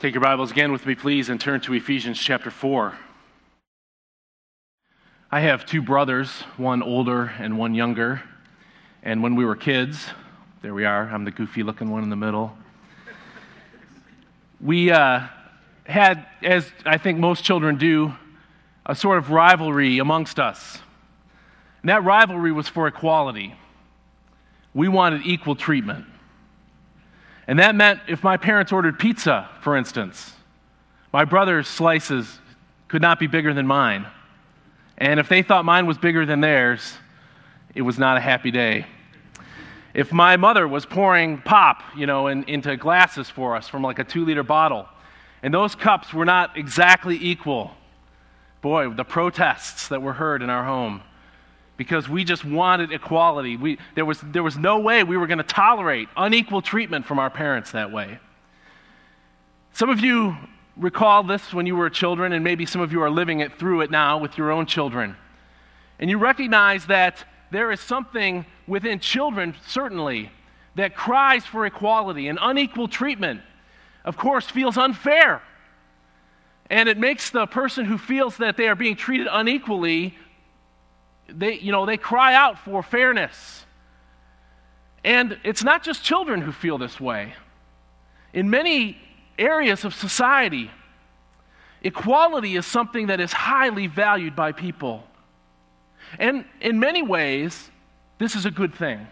Take your Bibles again with me, please, and turn to Ephesians chapter 4. I have two brothers, one older and one younger. And when we were kids, there we are, I'm the goofy-looking one in the middle. We had, as I think most children do, a sort of rivalry amongst us. And that rivalry was for equality. We wanted equal treatment. And that meant if my parents ordered pizza, for instance, my brother's slices could not be bigger than mine. And if they thought mine was bigger than theirs, it was not a happy day. If my mother was pouring pop, into glasses for us from like a 2-liter bottle, and those cups were not exactly equal, boy, the protests that were heard in our home, because we just wanted equality. There was no way we were going to tolerate unequal treatment from our parents that way. Some of you recall this when you were children, and maybe some of you are living through it now with your own children. And you recognize that there is something within children, certainly, that cries for equality, and unequal treatment, of course, feels unfair. And it makes the person who feels that they are being treated unequally, they cry out for fairness. And it's not just children who feel this way. In many areas of society, equality is something that is highly valued by people. And in many ways, this is a good thing.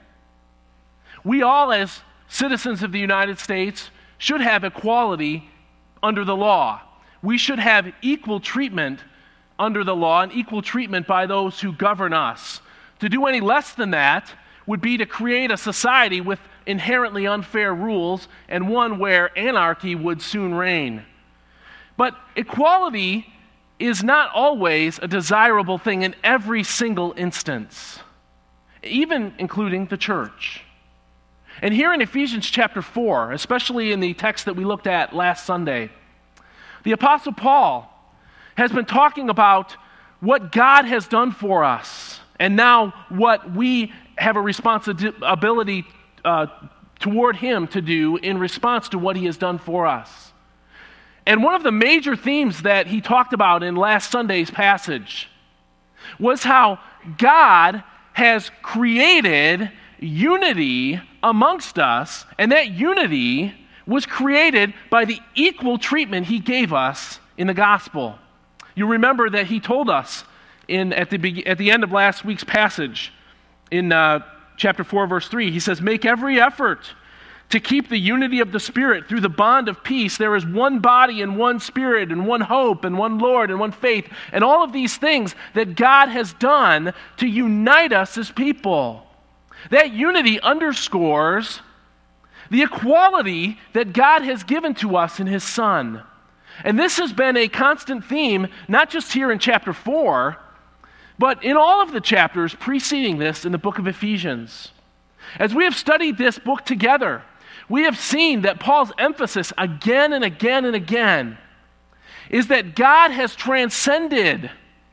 We all, as citizens of the United States, should have equality under the law. We should have equal treatment under the law and equal treatment by those who govern us. To do any less than that would be to create a society with inherently unfair rules and one where anarchy would soon reign. But equality is not always a desirable thing in every single instance, even including the church. And here in Ephesians chapter 4, especially in the text that we looked at last Sunday, the Apostle Paul has been talking about what God has done for us, and now what we have a responsibility toward Him to do in response to what He has done for us. And one of the major themes that he talked about in last Sunday's passage was how God has created unity amongst us, and that unity was created by the equal treatment He gave us in the gospel. You remember that he told us at the end of last week's passage in chapter 4, verse 3, he says, "Make every effort to keep the unity of the Spirit through the bond of peace. There is one body and one Spirit and one hope and one Lord and one faith." And all of these things that God has done to unite us as people. That unity underscores the equality that God has given to us in His Son. And this has been a constant theme, not just here in chapter 4, but in all of the chapters preceding this in the book of Ephesians. As we have studied this book together, we have seen that Paul's emphasis again and again and again is that God has transcended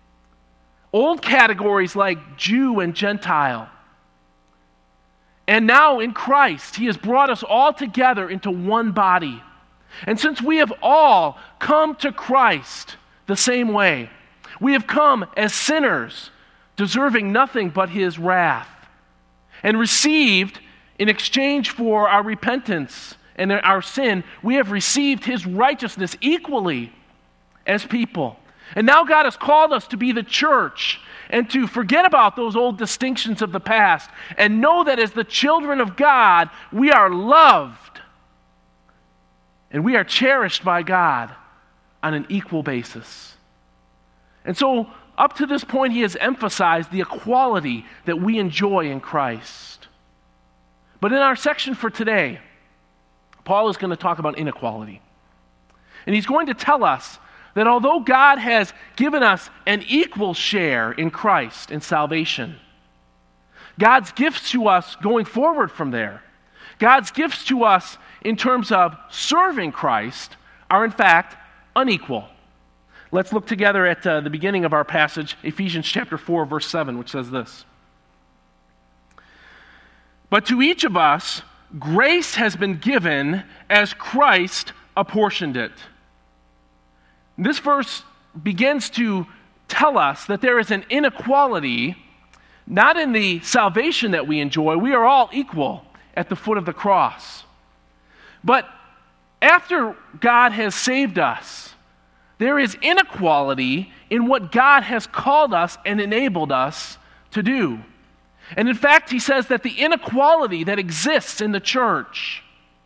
old categories like Jew and Gentile. And now in Christ, He has brought us all together into one body. And since we have all come to Christ the same way, we have come as sinners, deserving nothing but His wrath, and received, in exchange for our repentance and our sin, we have received His righteousness equally as people. And now God has called us to be the church and to forget about those old distinctions of the past and know that as the children of God, we are loved and we are cherished by God on an equal basis. And so, up to this point, he has emphasized the equality that we enjoy in Christ. But in our section for today, Paul is going to talk about inequality. And he's going to tell us that although God has given us an equal share in Christ in salvation, God's gifts to us going forward from there, God's gifts to us in terms of serving Christ are in fact unequal. Let's look together at the beginning of our passage, Ephesians chapter 4, verse 7, which says this. "But to each of us, grace has been given as Christ apportioned it. This verse begins to tell us that there is an inequality, not in the salvation that we enjoy. We are all equal at the foot of the cross. But after God has saved us, there is inequality in what God has called us and enabled us to do. And in fact, he says that the inequality that exists in the church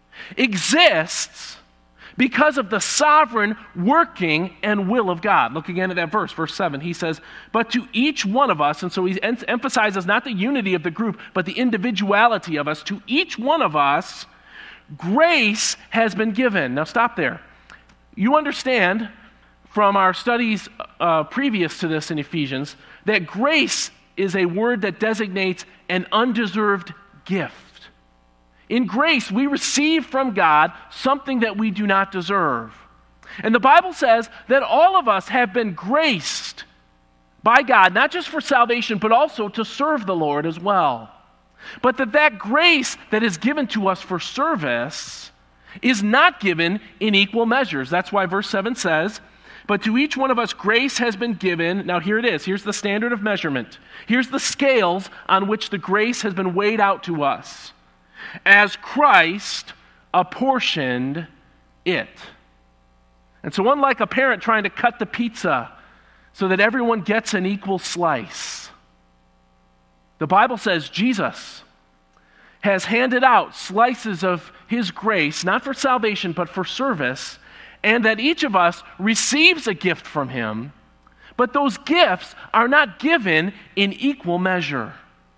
exists because of the sovereign working and will of God. Look again at that verse 7. He says, but to each one of us, and so he emphasizes not the unity of the group, but the individuality of us. To each one of us, grace has been given. Now stop there. You understand from our studies previous to this in Ephesians that grace is a word that designates an undeserved gift. In grace, we receive from God something that we do not deserve. And the Bible says that all of us have been graced by God, not just for salvation, but also to serve the Lord as well. But that grace that is given to us for service is not given in equal measures. That's why verse 7 says, but to each one of us grace has been given. Now here it is. Here's the standard of measurement. Here's the scales on which the grace has been weighed out to us, as Christ apportioned it. And so unlike a parent trying to cut the pizza so that everyone gets an equal slice, the Bible says Jesus has handed out slices of his grace, not for salvation, but for service, and that each of us receives a gift from him, but those gifts are not given in equal measure.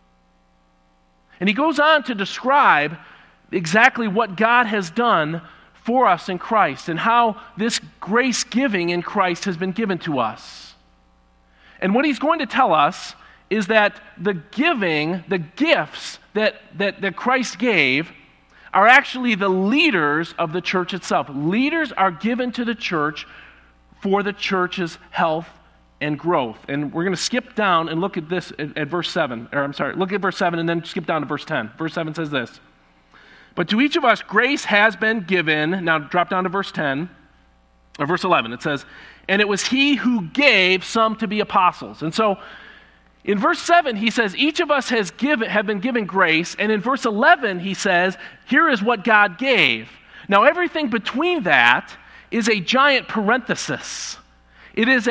And he goes on to describe exactly what God has done for us in Christ and how this grace giving in Christ has been given to us. And what he's going to tell us is that the gifts that Christ gave are actually the leaders of the church itself. Leaders are given to the church for the church's health and growth. And we're going to skip down and look at this at verse 7. Look at verse 7 and then skip down to verse 10. Verse 7 says this. But to each of us grace has been given. Now drop down to verse 10, or verse 11. It says, and it was he who gave some to be apostles. And so in verse 7, he says, each of us have been given grace. And in verse 11, he says, here is what God gave. Now, everything between that is a giant parenthesis. It is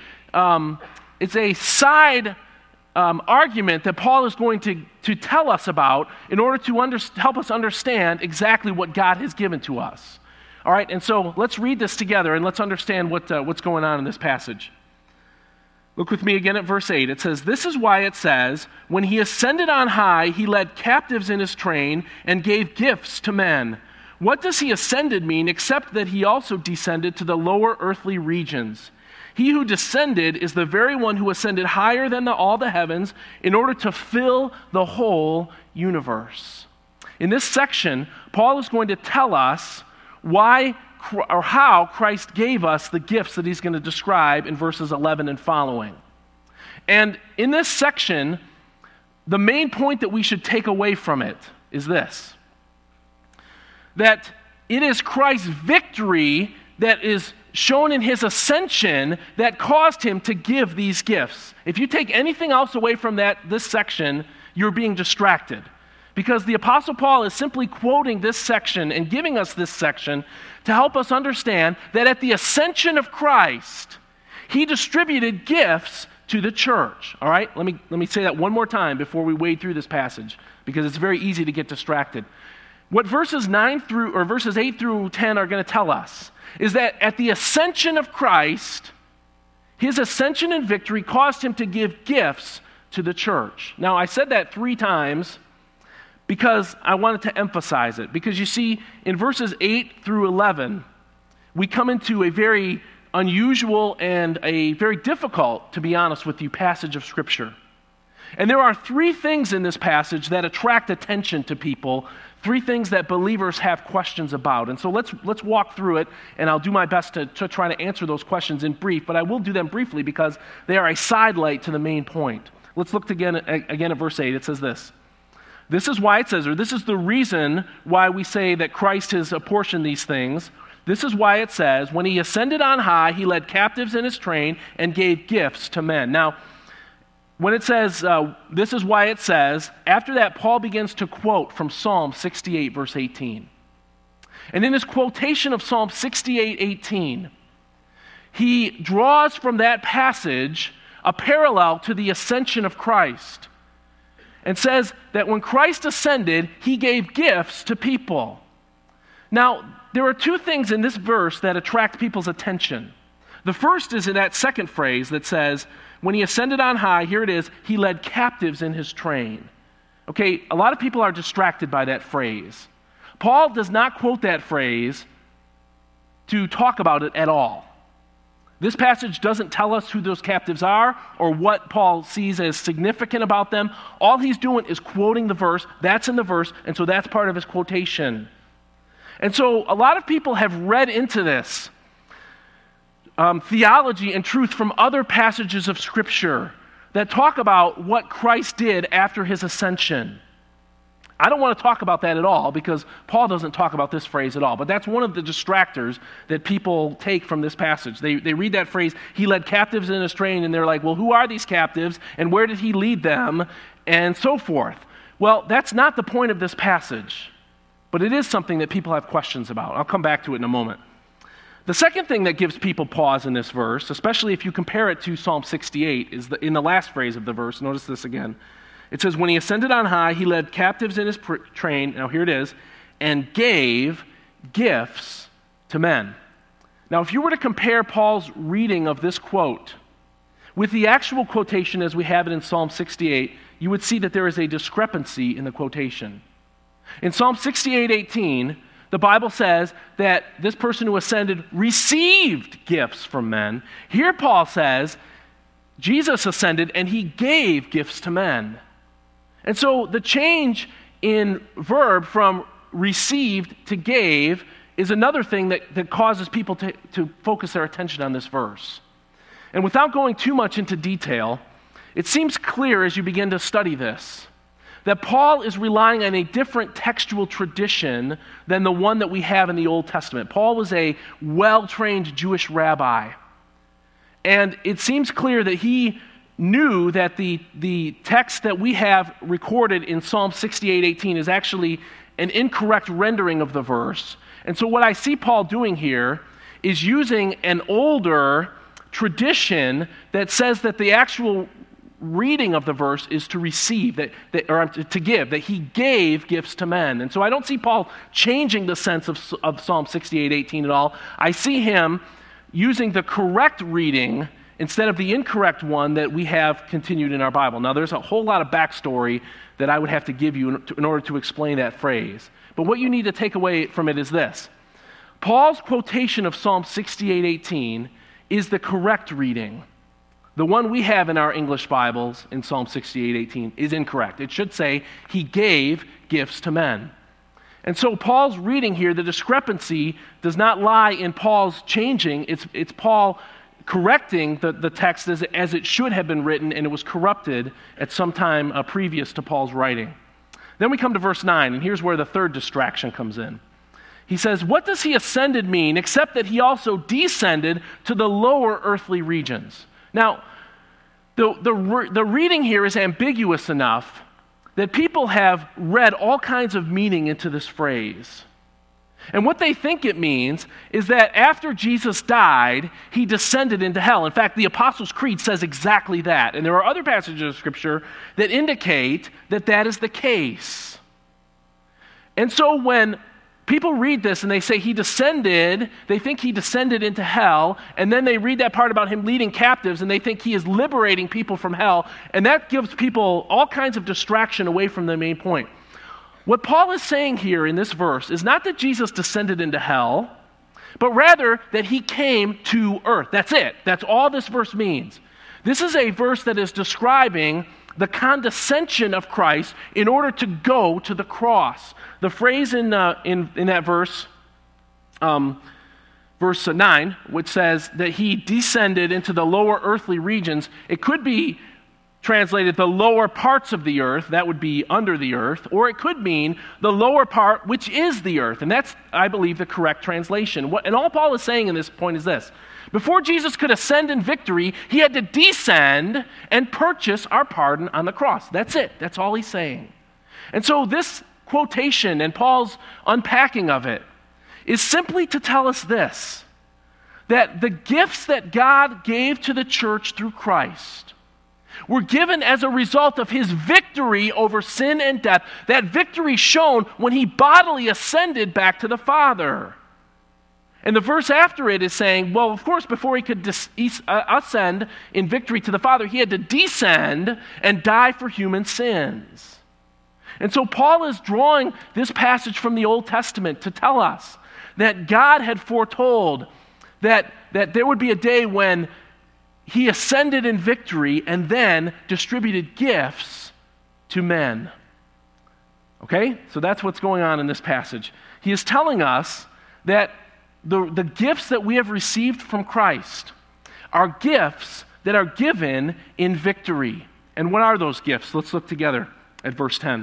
it's a side argument that Paul is going to tell us about in order to help us understand exactly what God has given to us. All right, and so let's read this together and let's understand what's going on in this passage. Look with me again at verse 8. It says, this is why it says, when he ascended on high, he led captives in his train and gave gifts to men. What does he ascended mean except that he also descended to the lower earthly regions? He who descended is the very one who ascended higher than all the heavens in order to fill the whole universe. In this section, Paul is going to tell us why or how Christ gave us the gifts that he's going to describe in verses 11 and following. And in this section, the main point that we should take away from it is this: that it is Christ's victory that is shown in his ascension that caused him to give these gifts. If you take anything else away from this section, you're being distracted. Because the Apostle Paul is simply quoting this section and giving us this section to help us understand that at the ascension of Christ, he distributed gifts to the church. All right? Let me say that one more time before we wade through this passage, because it's very easy to get distracted. What verses 8 through 10 are going to tell us is that at the ascension of Christ, his ascension and victory caused him to give gifts to the church. Now, I said that 3 times because I wanted to emphasize it. Because you see, in verses 8 through 11, we come into a very unusual and a very difficult, to be honest with you, passage of Scripture. And there are 3 things in this passage that attract attention to people, 3 things that believers have questions about. And so let's walk through it, and I'll do my best to try to answer those questions in brief, but I will do them briefly because they are a sidelight to the main point. Let's look again at verse 8. It says this: This is why it says, or this is the reason why we say that Christ has apportioned these things. This is why it says, when he ascended on high, he led captives in his train and gave gifts to men. Now, when it says, this is why it says, after that, Paul begins to quote from Psalm 68, verse 18. And in his quotation of Psalm 68:18, he draws from that passage a parallel to the ascension of Christ and says that when Christ ascended, he gave gifts to people. Now, there are two things in this verse that attract people's attention. The first is in that second phrase that says, when he ascended on high, here it is, he led captives in his train. Okay, a lot of people are distracted by that phrase. Paul does not quote that phrase to talk about it at all. This passage doesn't tell us who those captives are or what Paul sees as significant about them. All he's doing is quoting the verse. That's in the verse, and so that's part of his quotation. And so a lot of people have read into this theology and truth from other passages of Scripture that talk about what Christ did after his ascension. I don't want to talk about that at all because Paul doesn't talk about this phrase at all. But that's one of the distractors that people take from this passage. They read that phrase, he led captives in his train, and they're like, well, who are these captives, and where did he lead them, and so forth. Well, that's not the point of this passage, but it is something that people have questions about. I'll come back to it in a moment. The second thing that gives people pause in this verse, especially if you compare it to Psalm 68, is in the last phrase of the verse. Notice this again. It says, when he ascended on high, he led captives in his train, now here it is, and gave gifts to men. Now, if you were to compare Paul's reading of this quote with the actual quotation as we have it in Psalm 68, you would see that there is a discrepancy in the quotation. In Psalm 68:18, the Bible says that this person who ascended received gifts from men. Here Paul says, Jesus ascended and he gave gifts to men. And so the change in verb from received to gave is another thing that causes people to focus their attention on this verse. And without going too much into detail, it seems clear as you begin to study this that Paul is relying on a different textual tradition than the one that we have in the Old Testament. Paul was a well-trained Jewish rabbi. And it seems clear that he knew that the text that we have recorded in Psalm 68:18 is actually an incorrect rendering of the verse. And so what I see Paul doing here is using an older tradition that says that the actual reading of the verse is to receive, or to give, that he gave gifts to men. And so I don't see Paul changing the sense of Psalm 68:18 at all. I see him using the correct reading instead of the incorrect one that we have continued in our Bible. Now, there's a whole lot of backstory that I would have to give you in order to explain that phrase. But what you need to take away from it is this. Paul's quotation of Psalm 68:18 is the correct reading. The one we have in our English Bibles in Psalm 68:18 is incorrect. It should say, he gave gifts to men. And so Paul's reading here, the discrepancy does not lie in Paul's changing. It's Paul correcting the text as it should have been written, and it was corrupted at some time previous to Paul's writing. Then we come to verse 9, and here's where the third distraction comes in. He says, what does he ascended mean except that he also descended to the lower earthly regions? Now, the reading here is ambiguous enough that people have read all kinds of meaning into this phrase. And what they think it means is that after Jesus died, he descended into hell. In fact, the Apostles' Creed says exactly that. And there are other passages of Scripture that indicate that that is the case. And so when people read this and they say he descended, they think he descended into hell, and then they read that part about him leading captives and they think he is liberating people from hell, and that gives people all kinds of distraction away from the main point. What Paul is saying here in this verse is not that Jesus descended into hell, but rather that he came to earth. That's it. That's all this verse means. This is a verse that is describing the condescension of Christ in order to go to the cross. The phrase in that verse, verse 9, which says that he descended into the lower earthly regions, it could be translated the lower parts of the earth, that would be under the earth, or it could mean the lower part, which is the earth. And that's, I believe, the correct translation. And all Paul is saying in this point is this. Before Jesus could ascend in victory, he had to descend and purchase our pardon on the cross. That's it. That's all he's saying. And so this quotation and Paul's unpacking of it is simply to tell us this, that the gifts that God gave to the church through Christ were given as a result of his victory over sin and death, that victory shown when he bodily ascended back to the Father. And the verse after it is saying, well, of course, before he could ascend in victory to the Father, he had to descend and die for human sins. And so Paul is drawing this passage from the Old Testament to tell us that God had foretold that there would be a day when he ascended in victory and then distributed gifts to men. Okay? So that's what's going on in this passage. He is telling us that the gifts that we have received from Christ are gifts that are given in victory. And what are those gifts? Let's look together at verse 10.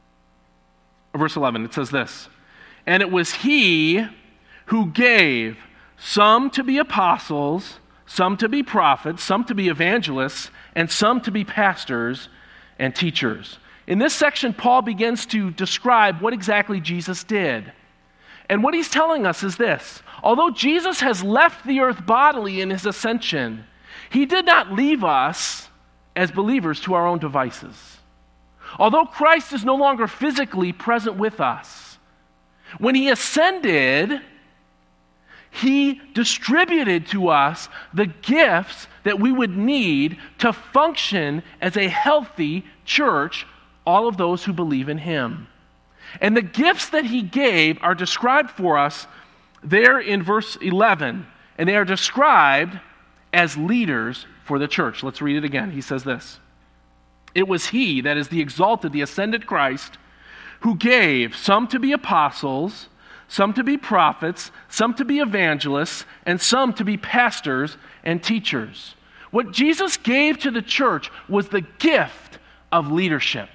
Or verse 11. It says this, "And it was he who gave some to be apostles, some to be prophets, some to be evangelists, and some to be pastors and teachers." In this section, Paul begins to describe what exactly Jesus did. And what he's telling us is this: although Jesus has left the earth bodily in his ascension, he did not leave us as believers to our own devices. Although Christ is no longer physically present with us, when he ascended, he distributed to us the gifts that we would need to function as a healthy church, all of those who believe in him. And the gifts that he gave are described for us there in verse 11, and they are described as leaders for the church. Let's read it again. He says this, "It was he," that is the exalted, the ascended Christ, "who gave some to be apostles, some to be prophets, some to be evangelists, and some to be pastors and teachers." What Jesus gave to the church was the gift of leadership.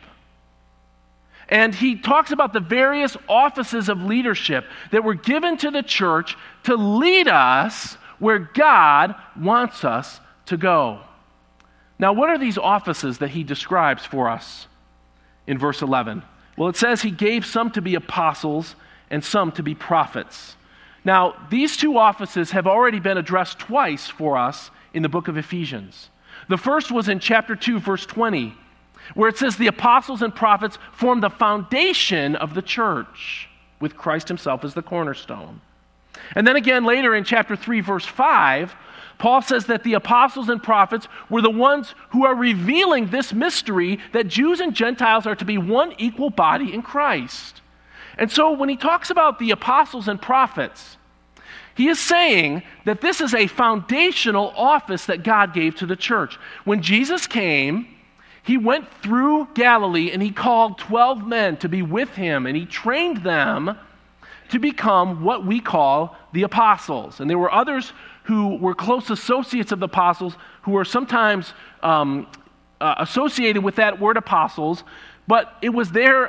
And he talks about the various offices of leadership that were given to the church to lead us where God wants us to go. Now, what are these offices that he describes for us in verse 11? Well, it says he gave some to be apostles and some to be prophets. Now, these two offices have already been addressed twice for us in the book of Ephesians. The first was in chapter 2, verse 20, where it says the apostles and prophets form the foundation of the church, with Christ himself as the cornerstone. And then again later in chapter 3, verse 5, Paul says that the apostles and prophets were the ones who are revealing this mystery that Jews and Gentiles are to be one equal body in Christ. And so when he talks about the apostles and prophets, he is saying that this is a foundational office that God gave to the church. When Jesus came, he went through Galilee and he called 12 men to be with him, and he trained them to become what we call the apostles. And there were others who were close associates of the apostles who were sometimes associated with that word apostles, but it was their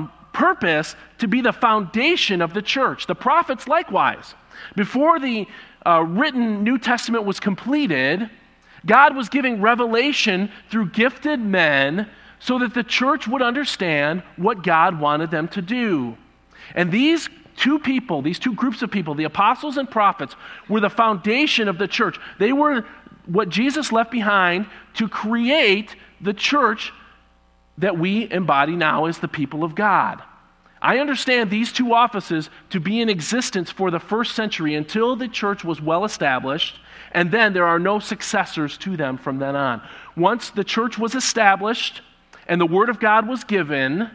purpose to be the foundation of the church. The prophets likewise. Before the written New Testament was completed, God was giving revelation through gifted men so that the church would understand what God wanted them to do. And these two groups of people, the apostles and prophets, were the foundation of the church. They were what Jesus left behind to create the church that we embody now as the people of God. I understand these two offices to be in existence for the first century until the church was well established, and then there are no successors to them from then on. Once the church was established and the word of God was given,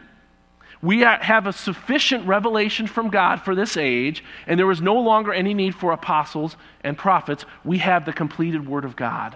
we have a sufficient revelation from God for this age, and there is no longer any need for apostles and prophets. We have the completed word of God.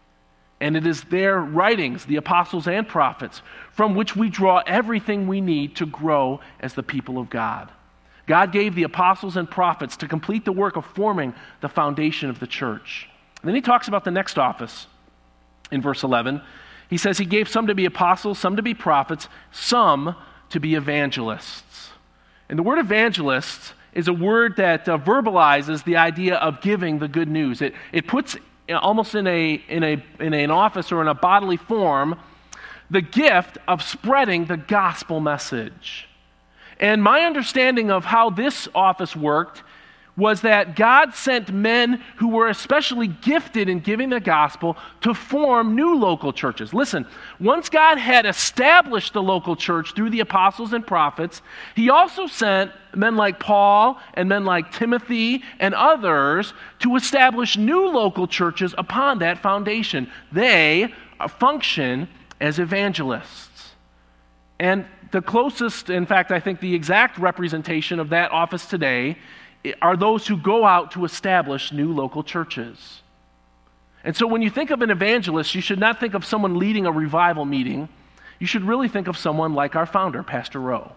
And it is their writings, the apostles and prophets, from which we draw everything we need to grow as the people of God. God gave the apostles and prophets to complete the work of forming the foundation of the church. And then he talks about the next office in verse 11. He says he gave some to be apostles, some to be prophets, some to be evangelists. And the word evangelists is a word that verbalizes the idea of giving the good news. It puts almost in an office or in a bodily form the gift of spreading the gospel message. And my understanding of how this office worked was that God sent men who were especially gifted in giving the gospel to form new local churches. Listen, once God had established the local church through the apostles and prophets, he also sent men like Paul and men like Timothy and others to establish new local churches upon that foundation. They function as evangelists. And the closest, in fact, I think the exact representation of that office today are those who go out to establish new local churches. And so when you think of an evangelist, you should not think of someone leading a revival meeting. You should really think of someone like our founder, Pastor Rowe.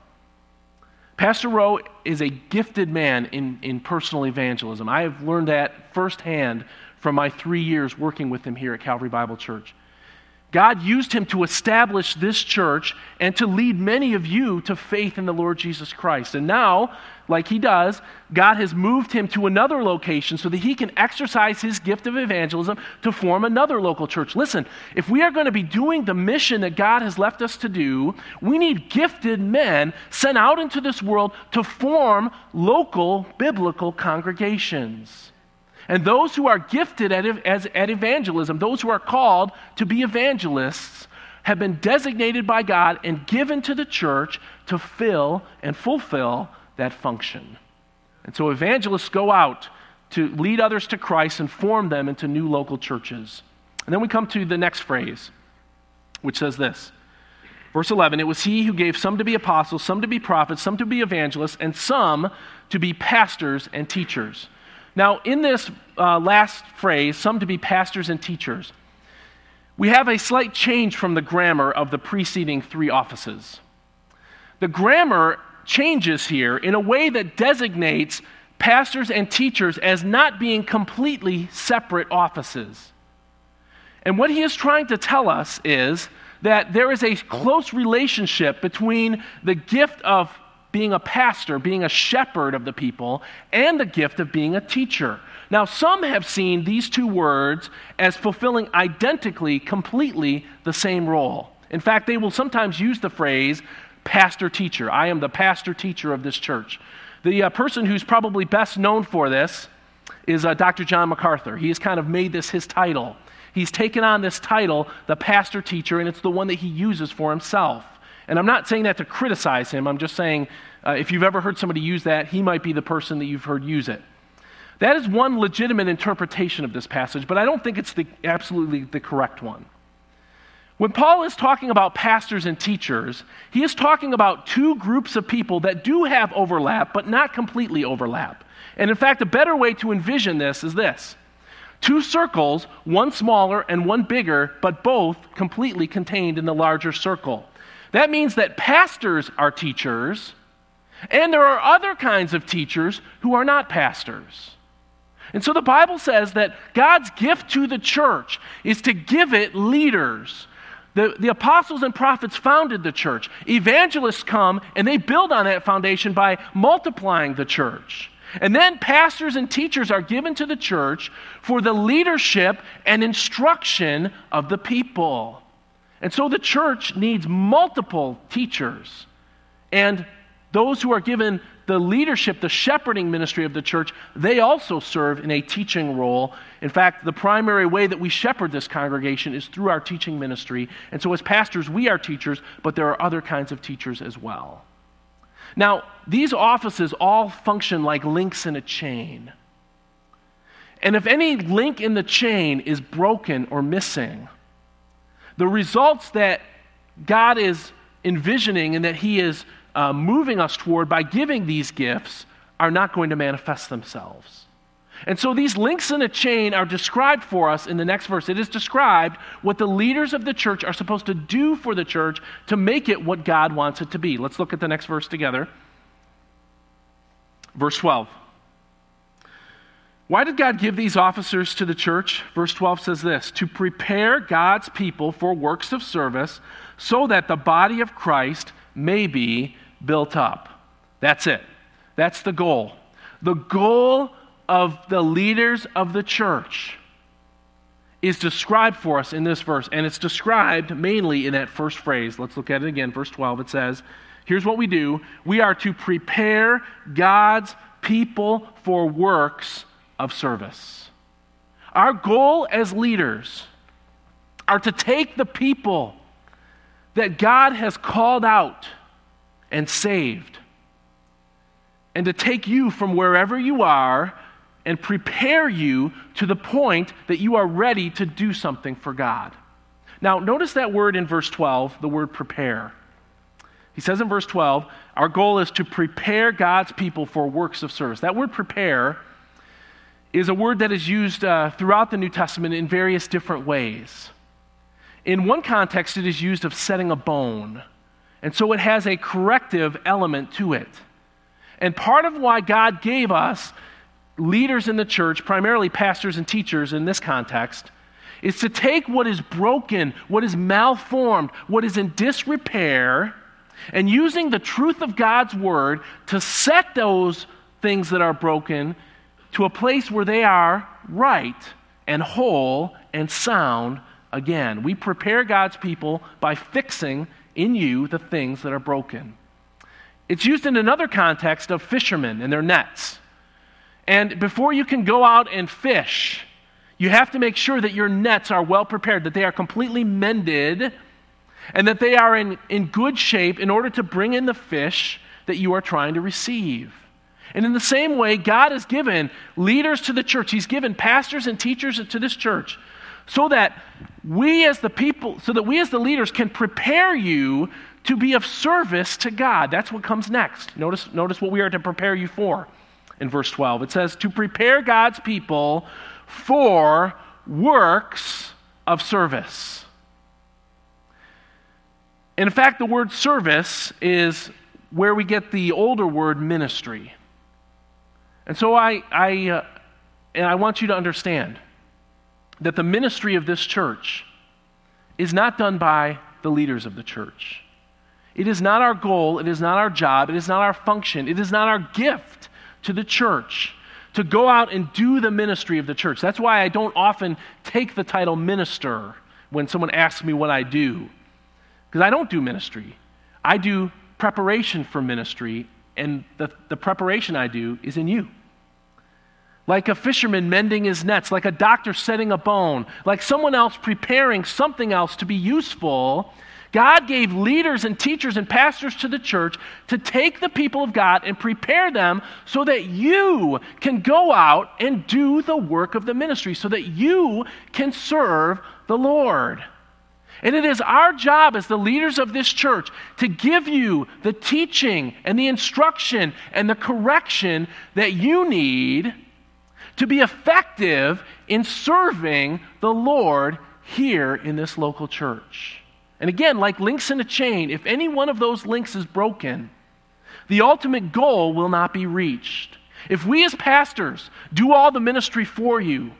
Pastor Rowe is a gifted man in personal evangelism. I have learned that firsthand from my 3 years working with him here at Calvary Bible Church. God used him to establish this church and to lead many of you to faith in the Lord Jesus Christ. And now, like he does, God has moved him to another location so that he can exercise his gift of evangelism to form another local church. Listen, if we are going to be doing the mission that God has left us to do, we need gifted men sent out into this world to form local biblical congregations. And those who are gifted at evangelism, those who are called to be evangelists, have been designated by God and given to the church to fill and fulfill that function. And so evangelists go out to lead others to Christ and form them into new local churches. And then we come to the next phrase, which says this. Verse 11, it was he who gave some to be apostles, some to be prophets, some to be evangelists, and some to be pastors and teachers. Now, in this last phrase, some to be pastors and teachers, we have a slight change from the grammar of the preceding three offices. The grammar changes here in a way that designates pastors and teachers as not being completely separate offices. And what he is trying to tell us is that there is a close relationship between the gift of being a pastor, being a shepherd of the people, and the gift of being a teacher. Now, some have seen these two words as fulfilling identically, completely the same role. In fact, they will sometimes use the phrase pastor-teacher. I am the pastor-teacher of this church. The person who's probably best known for this is Dr. John MacArthur. He has kind of made this his title. He's taken on this title, the pastor-teacher, and it's the one that he uses for himself. And I'm not saying that to criticize him. I'm just saying if you've ever heard somebody use that, he might be the person that you've heard use it. That is one legitimate interpretation of this passage, but I don't think it's absolutely the correct one. When Paul is talking about pastors and teachers, he is talking about two groups of people that do have overlap, but not completely overlap. And in fact, a better way to envision this is this. Two circles, one smaller and one bigger, but both completely contained in the larger circle. That means that pastors are teachers, and there are other kinds of teachers who are not pastors. And so the Bible says that God's gift to the church is to give it leaders. The apostles and prophets founded the church. Evangelists come and they build on that foundation by multiplying the church. And then pastors and teachers are given to the church for the leadership and instruction of the people. And so the church needs multiple teachers. And those who are given the leadership, the shepherding ministry of the church, they also serve in a teaching role. In fact, the primary way that we shepherd this congregation is through our teaching ministry. And so as pastors, we are teachers, but there are other kinds of teachers as well. Now, these offices all function like links in a chain. And if any link in the chain is broken or missing, the results that God is envisioning and that he is moving us toward by giving these gifts are not going to manifest themselves. And so these links in a chain are described for us in the next verse. It is described what the leaders of the church are supposed to do for the church to make it what God wants it to be. Let's look at the next verse together. Verse 12. Why did God give these officers to the church? Verse 12 says this, to prepare God's people for works of service so that the body of Christ may be built up. That's it. That's the goal. The goal of the leaders of the church is described for us in this verse, and it's described mainly in that first phrase. Let's look at it again. Verse 12, it says, here's what we do. We are to prepare God's people for works of service. Our goal as leaders are to take the people that God has called out and saved, and to take you from wherever you are and prepare you to the point that you are ready to do something for God. Now, notice that word in verse 12, the word prepare. He says in verse 12, our goal is to prepare God's people for works of service. That word prepare is a word that is used throughout the New Testament in various different ways. In one context, it is used of setting a bone, and so it has a corrective element to it. And part of why God gave us leaders in the church, primarily pastors and teachers in this context, is to take what is broken, what is malformed, what is in disrepair, and using the truth of God's word to set those things that are broken to a place where they are right and whole and sound again. We prepare God's people by fixing in you the things that are broken. It's used in another context of fishermen and their nets. And before you can go out and fish, you have to make sure that your nets are well prepared, that they are completely mended, and that they are in good shape in order to bring in the fish that you are trying to receive. And in the same way, God has given leaders to the church. He's given pastors and teachers to this church so that we as the people, so that we as the leaders can prepare you to be of service to God. That's what comes next. Notice what we are to prepare you for in verse 12. It says, to prepare God's people for works of service. And in fact, the word service is where we get the older word ministry. And so I want you to understand that the ministry of this church is not done by the leaders of the church. It is not our goal, it is not our job, it is not our function, it is not our gift to the church to go out and do the ministry of the church. That's why I don't often take the title minister when someone asks me what I do. Because I don't do ministry. I do preparation for ministry, and the preparation I do is in you. Like a fisherman mending his nets, like a doctor setting a bone, like someone else preparing something else to be useful, God gave leaders and teachers and pastors to the church to take the people of God and prepare them so that you can go out and do the work of the ministry, so that you can serve the Lord. And it is our job as the leaders of this church to give you the teaching and the instruction and the correction that you need to be effective in serving the Lord here in this local church. And again, like links in a chain, if any one of those links is broken, the ultimate goal will not be reached. If we as pastors do all the ministry for you,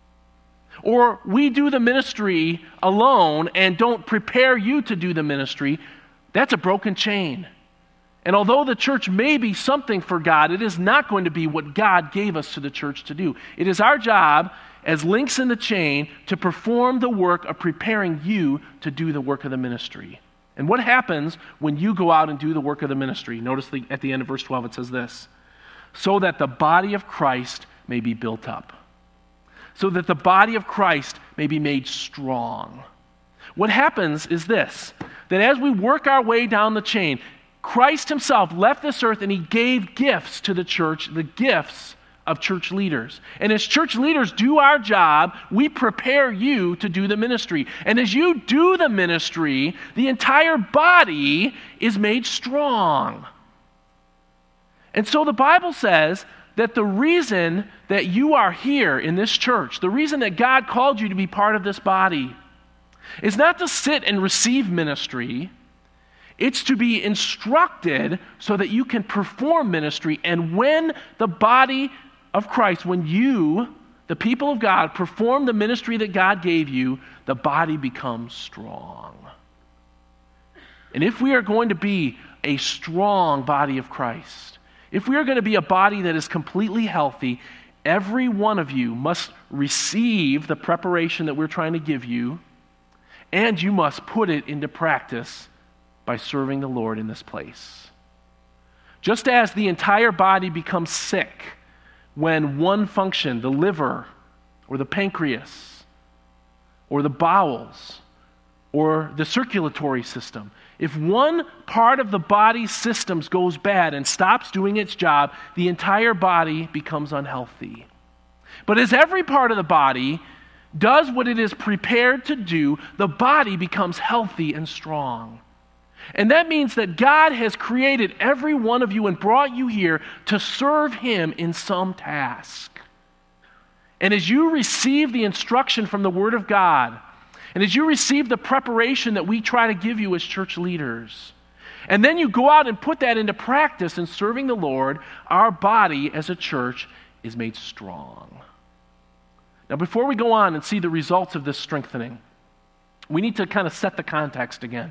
or we do the ministry alone and don't prepare you to do the ministry, that's a broken chain. And although the church may be something for God, it is not going to be what God gave us to the church to do. It is our job as links in the chain to perform the work of preparing you to do the work of the ministry. And what happens when you go out and do the work of the ministry? Notice at the end of verse 12 it says this, so that the body of Christ may be built up. So that the body of Christ may be made strong. What happens is this, that as we work our way down the chain, Christ himself left this earth and he gave gifts to the church, the gifts of church leaders. And as church leaders do our job, we prepare you to do the ministry. And as you do the ministry, the entire body is made strong. And so the Bible says that the reason that you are here in this church, the reason that God called you to be part of this body, is not to sit and receive ministry. It's to be instructed so that you can perform ministry. And when the body of Christ, when you, the people of God, perform the ministry that God gave you, the body becomes strong. And if we are going to be a strong body of Christ, if we are going to be a body that is completely healthy, every one of you must receive the preparation that we're trying to give you, and you must put it into practice by serving the Lord in this place. Just as the entire body becomes sick when one function, the liver or the pancreas or the bowels or the circulatory system, if one part of the body's systems goes bad and stops doing its job, the entire body becomes unhealthy. But as every part of the body does what it is prepared to do, the body becomes healthy and strong. And that means that God has created every one of you and brought you here to serve Him in some task. And as you receive the instruction from the Word of God, and as you receive the preparation that we try to give you as church leaders, and then you go out and put that into practice in serving the Lord, our body as a church is made strong. Now, before we go on and see the results of this strengthening, we need to kind of set the context again.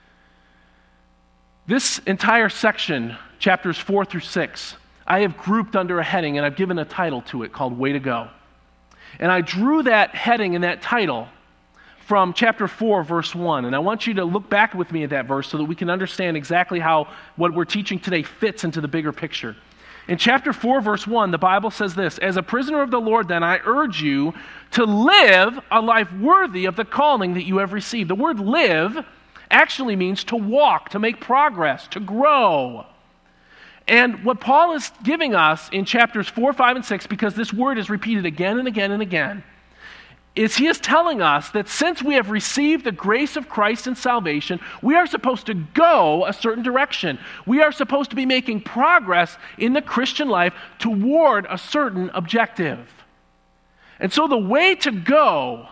This entire section, chapters 4 through 6, I have grouped under a heading, and I've given a title to it called Way to Go. And I drew that heading and that title from chapter 4, verse 1. And I want you to look back with me at that verse so that we can understand exactly how what we're teaching today fits into the bigger picture. In chapter 4, verse 1, the Bible says this: "As a prisoner of the Lord, then, I urge you to live a life worthy of the calling that you have received." The word live actually means to walk, to make progress, to grow. And what Paul is giving us in chapters 4, 5, and 6, because this word is repeated again and again and again, is he is telling us that since we have received the grace of Christ and salvation, we are supposed to go a certain direction. We are supposed to be making progress in the Christian life toward a certain objective. And so the way to go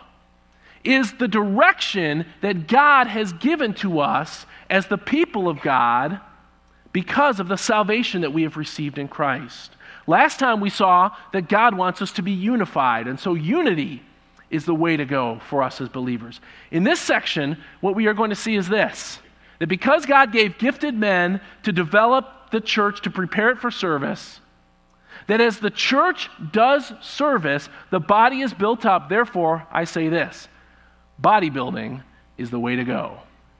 is the direction that God has given to us as the people of God because of the salvation that we have received in Christ. Last time we saw that God wants us to be unified, and so unity is the way to go for us as believers. In this section, what we are going to see is this: that because God gave gifted men to develop the church, to prepare it for service, that as the church does service, the body is built up. Therefore, I say this: bodybuilding is the way to go.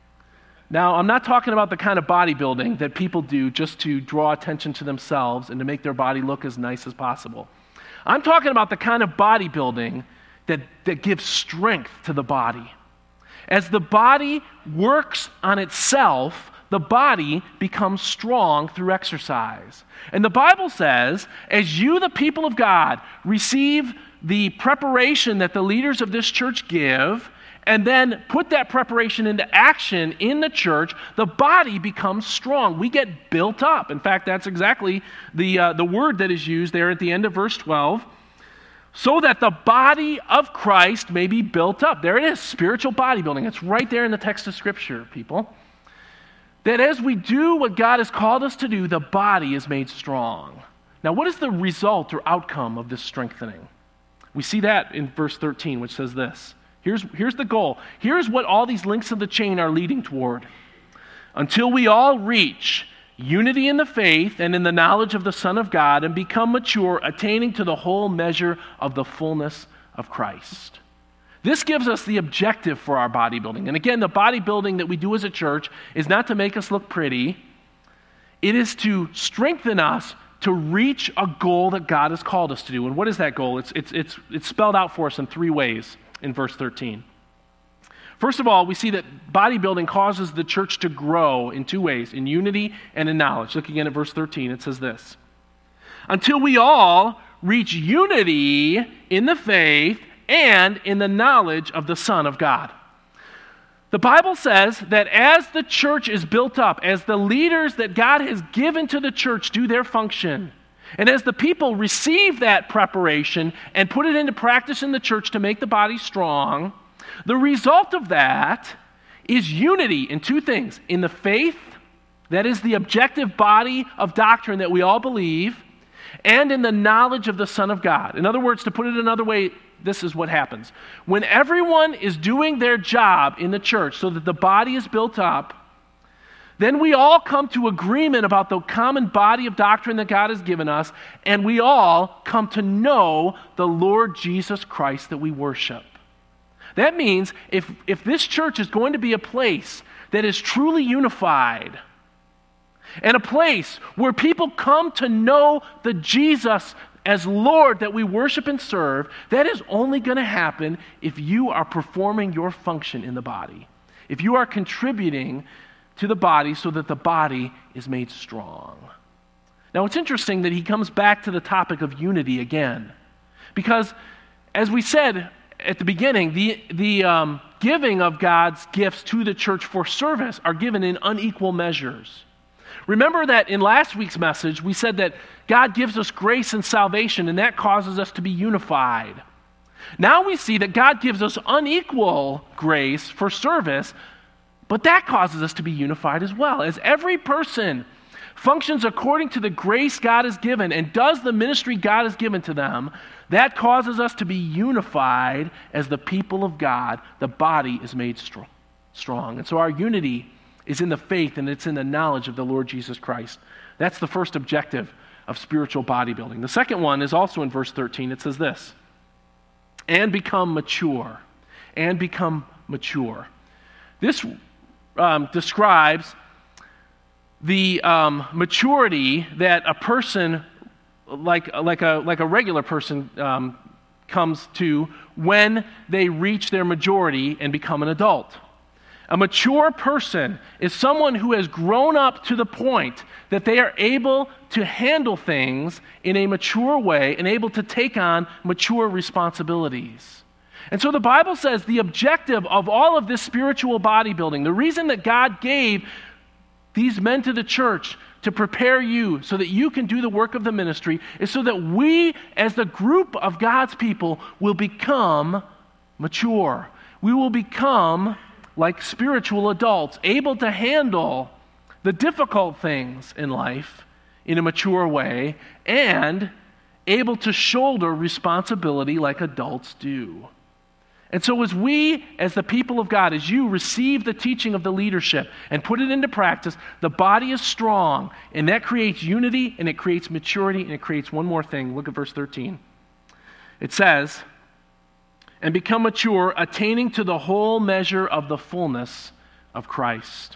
Now, I'm not talking about the kind of bodybuilding that people do just to draw attention to themselves and to make their body look as nice as possible. I'm talking about the kind of bodybuilding that gives strength to the body. As the body works on itself, the body becomes strong through exercise. And the Bible says, as you, the people of God, receive the preparation that the leaders of this church give, and then put that preparation into action in the church, the body becomes strong. We get built up. In fact, that's exactly the word that is used there at the end of verse 12. So that the body of Christ may be built up. There it is, spiritual bodybuilding. It's right there in the text of Scripture, people. That as we do what God has called us to do, the body is made strong. Now, what is the result or outcome of this strengthening? We see that in verse 13, which says this. Here's the goal. Here's what all these links of the chain are leading toward. Until we all reach unity in the faith and in the knowledge of the Son of God, and become mature, attaining to the whole measure of the fullness of Christ. This gives us the objective for our bodybuilding. And again, the bodybuilding that we do as a church is not to make us look pretty. It is to strengthen us to reach a goal that God has called us to do. And what is that goal? It's spelled out for us in 3 ways in verse 13. First of all, we see that bodybuilding causes the church to grow in 2 ways, in unity and in knowledge. Look again at verse 13. It says this: until we all reach unity in the faith and in the knowledge of the Son of God. The Bible says that as the church is built up, as the leaders that God has given to the church do their function, and as the people receive that preparation and put it into practice in the church to make the body strong, the result of that is unity in 2 things. In the faith, that is the objective body of doctrine that we all believe, and in the knowledge of the Son of God. In other words, to put it another way, this is what happens. When everyone is doing their job in the church so that the body is built up, then we all come to agreement about the common body of doctrine that God has given us, and we all come to know the Lord Jesus Christ that we worship. That means if this church is going to be a place that is truly unified, and a place where people come to know the Jesus as Lord that we worship and serve, that is only going to happen if you are performing your function in the body. If you are contributing to the body so that the body is made strong. Now it's interesting that he comes back to the topic of unity again. Because as we said at the beginning, the giving of God's gifts to the church for service are given in unequal measures. Remember that in last week's message, we said that God gives us grace and salvation, and that causes us to be unified. Now we see that God gives us unequal grace for service, but that causes us to be unified as well. As every person functions according to the grace God has given and does the ministry God has given to them, that causes us to be unified as the people of God. The body is made strong. And so our unity is in the faith and it's in the knowledge of the Lord Jesus Christ. That's the first objective of spiritual bodybuilding. The second one is also in verse 13. It says this, and become mature. And become mature. This describes the maturity that a person, like a regular person, comes to when they reach their majority and become an adult. A mature person is someone who has grown up to the point that they are able to handle things in a mature way and able to take on mature responsibilities. And so the Bible says the objective of all of this spiritual bodybuilding, the reason that God gave these men to the church to prepare you so that you can do the work of the ministry, is so that we, as the group of God's people, will become mature. We will become like spiritual adults, able to handle the difficult things in life in a mature way, and able to shoulder responsibility like adults do. And so as we, as the people of God, as you receive the teaching of the leadership and put it into practice, the body is strong, and that creates unity, and it creates maturity, and it creates one more thing. Look at verse 13. It says, and become mature, attaining to the whole measure of the fullness of Christ.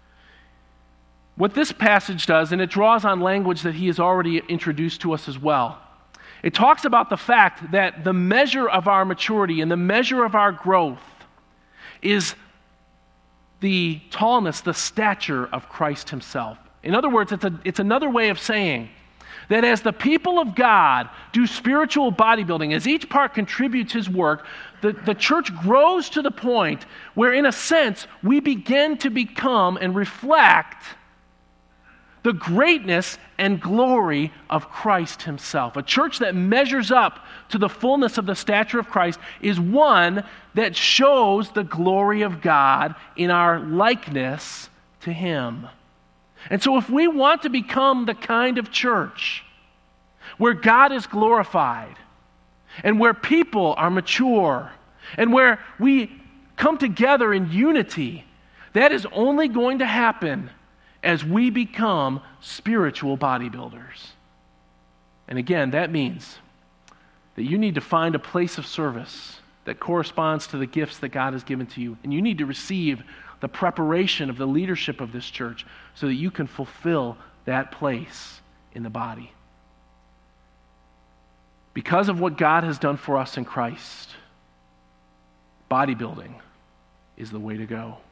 What this passage does, and it draws on language that he has already introduced to us as well, it talks about the fact that the measure of our maturity and the measure of our growth is the tallness, the stature of Christ himself. In other words, it's another way of saying that as the people of God do spiritual bodybuilding, as each part contributes his work, the church grows to the point where, in a sense, we begin to become and reflect the greatness and glory of Christ himself. A church that measures up to the fullness of the stature of Christ is one that shows the glory of God in our likeness to him. And so if we want to become the kind of church where God is glorified and where people are mature and where we come together in unity, that is only going to happen as we become spiritual bodybuilders. And again, that means that you need to find a place of service that corresponds to the gifts that God has given to you. And you need to receive the preparation of the leadership of this church so that you can fulfill that place in the body. Because of what God has done for us in Christ, bodybuilding is the way to go.